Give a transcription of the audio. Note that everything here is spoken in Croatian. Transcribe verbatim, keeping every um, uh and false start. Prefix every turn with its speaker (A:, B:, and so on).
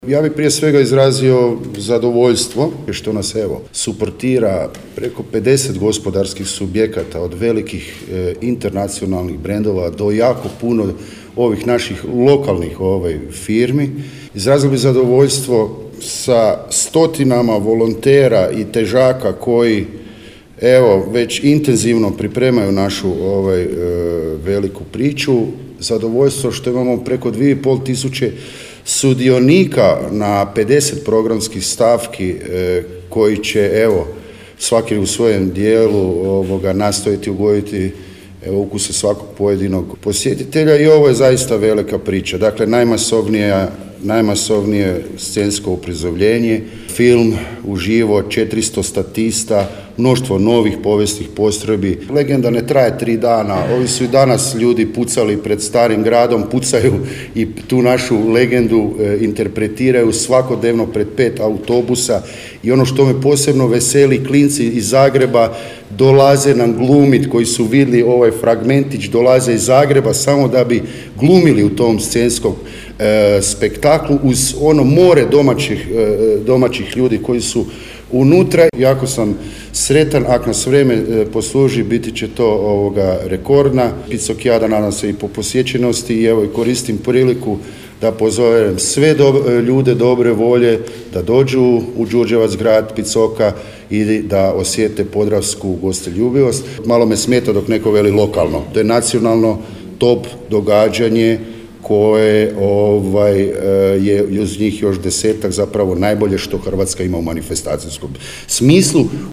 A: Ja bih prije svega izrazio zadovoljstvo što nas evo suportira preko pedeset gospodarskih subjekata od velikih e, internacionalnih brendova do jako puno ovih naših lokalnih ovaj, firmi. Izrazio bih zadovoljstvo sa stotinama volontera i težaka koji evo već intenzivno pripremaju našu ovaj, e, veliku priču. Zadovoljstvo što imamo preko dvije i pol tisuće sudionika na pedeset programskih stavki e, koji će evo svaki u svojem dijelu ovoga nastojati ugoditi evo ukuse svakog pojedinog posjetitelja i ovo je zaista velika priča. Dakle, najmasovnija najmasovnije scensko uprizemljenje, film uživo, četiristo statista, mnoštvo novih povijesnih postrojbi. Legenda ne traje tri dana, ovi su i danas ljudi pucali pred Starim gradom, pucaju i tu našu legendu e, interpretiraju svakodnevno pred pet autobusa i ono što me posebno veseli, klinci iz Zagreba dolaze nam glumit, koji su vidjeli ovaj fragmentić, dolaze iz Zagreba samo da bi glumili u tom scenskom e, spektaklu uz ono more domaćih, e, domaćih ljudi koji su unutra. Jako sam sretan, ako nas vrijeme e, posluži, biti će to ovoga rekordna Picokijada, nadam se i po posjećenosti i evo i koristim priliku da pozovem sve do, ljude dobre volje da dođu u Đurđevac grad Picoka i da osjete podravsku gostoljubivost. Malo me smeta dok neko veli lokalno. To je nacionalno top događanje koje ovaj, je uz njih još desetak zapravo najbolje što Hrvatska ima u manifestacijskom smislu.